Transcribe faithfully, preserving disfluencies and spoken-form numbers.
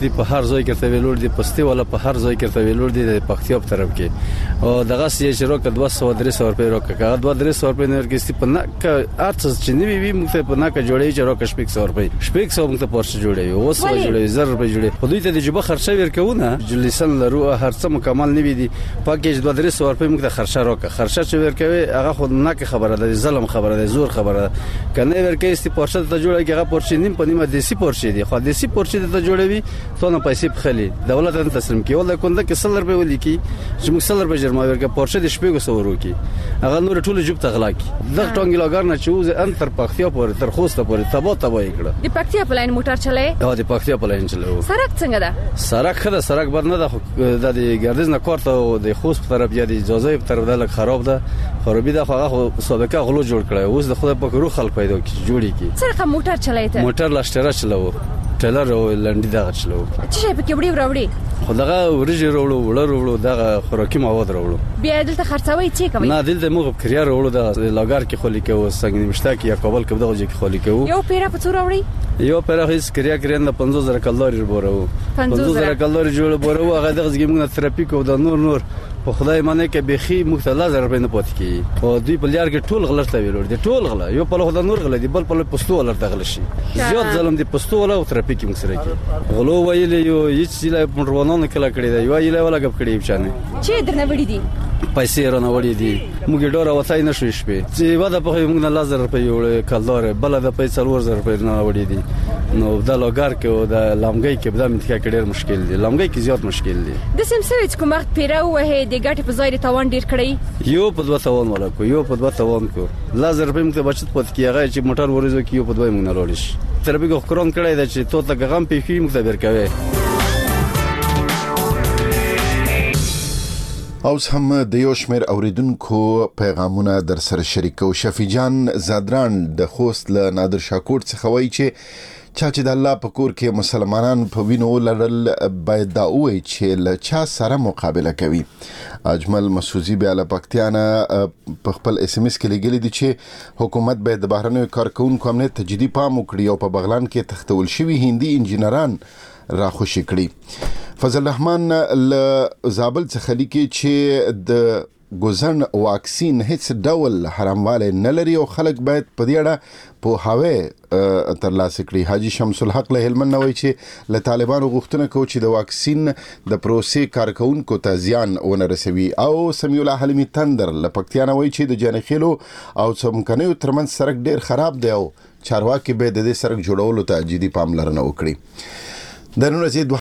دی په هر ځای کې ته ویلور دی پستی ولا په هر ځای کې ته ویلور دی د پختیاب طرف کې او دغه سې چې روکه دوه سوه درې سوه روپۍ روکه کا دوه درې سوه روپۍ نه ورکې په نه ک ارڅ چې نیوي وي موږ په نه ک جوړې چې روکه شپږ سوه روپۍ شپږ سوه موږ ته پورش جوړې او سوه جوړې زر روپۍ جوړې په دوی ته د جبه خرچه ورکونه جلیسن لرو هر څه مکمل نیوي دي پاکیج دوه درې سوه روپۍ موږ ته خرچه روکه خرچه چې ورکوي هغه خو نه ک خبره ده ظلم خبره ده زور خبره کنه ورکې است پورش ته جوړه کې هغه پورش نیم په نیمه دیسی پورش دي خو دیسی پورش ته جوړوي ته نه پیسې خلی دولت ته تسلیم کی ولله کنده کې سلر به ولیکي چې موږ سلر به جرما ورکه پورشه د شپږ سو ورکي هغه نور ټول جوب تغلا کی دغه ټونګ لاګر نه چوز ان تر پختیا پورې تر خوسته پورې تبا تبا کړه د پختیا په لاین موټر چلای دا د پختیا په لاین چلو سرک څنګه ده سرک خده سرک بر نه ده د ګردیز نه کوړه د خوست په طرف یا د اجازه په طرف د خراب ده خرابې ده هغه سابقه غلو جوړ کړه اوس د خدای په روح خلک پیدا کی جوړی کی سرک موټر چلای ته موټر لاشتره چلو ټلر او لنډی دغه چلو چې په کې وړي وړي خو دغه ورجې وروړو وړو وړو دغه خوراکي مواد وروړو بیا دلته خرڅوي چې کوي نه دلته موږ کریار وروړو د لاګر کې خولي کوو څنګه مشتا کې یا کابل کې دغه ځکه خولي کوو یو پیرا په څور وړي یو پیرا هیڅ کریا کرین د پنځوس زره کلوري بورو پنځوس زره کلوري جوړ بورو هغه دغه ځکه موږ تراپیک او د نور نور په خدای باندې کې بخي مختلف زره په نه پات کی او دوی په لار کې ټول غلط ویلور دي ټول غلا یو په لغه د نور غلا دي بل په پستو ولر دغل شي زیات ظلم دي پستو ولا او تراپیک موږ سره کی غلو ویل یو هیڅ لا پروانونه کله کړی دی یو یې ولا غب کړی بچانه چې درنه وړي دي پیسې رانه وړي دي موږ ډور وتاي نشو شپې چې واده په موږ نه لازر په یو کلدار بل د پیسې څلور زره په نه وړي دي نو د لوګار کې او د لامګي کې بده متکا کډیر مشکل دي لامګي کې زیات مشکل دي د سمسوي کوم وخت پیرا وه د ګټ په ځای تاوان ډیر کړی یو په دوه تاوان ولا کو یو په دوه تاوان کو لازر په موږ بچت پد کیږي چې موټر ورزو کې یو په دوه موږ نه لوړش تر به خورون کړی دا چې تو ته غم په فی موږ ته ورکوي اوس هم د یو شمیر اوریدونکو پیغامونه در سره شریکو شفیع جان زادران د خوست له نادر شاکور څخه وایي چې چا چې د الله په کور کې مسلمانان په وینو لرل باید دا وایي چې له چا سره مقابله کوي اجمل مسعودی بیا له پکتیانه په خپل اس ام اس کې لګلی دی چې حکومت باید د بهرنیو کارکونکو امنیت ته جدي پام وکړي او په بغلان کې تختول شوي هندي انجینران راخوشي کړي فضل الرحمن له زابل څخه لیکي چې د ګوزن واکسین هیڅ ډول حرامواله نه لري او خلک باید په دې اړه په هاوی ترلاسه کړي حاجی شمس الحق له هلمند نووي چې له طالبانو غوښتنه کوي چې د واکسین د پروسې کارکونکو ته زیان ونه رسوي او سمیع الله حلیمی تندر له پکتیا نووي چې د جانخیلو او څمکنیو ترمن سرک ډیر خراب دی او چارواکي به د دې سرک جوړولو ته جدي پاملرنه وکړي. د نن ورځې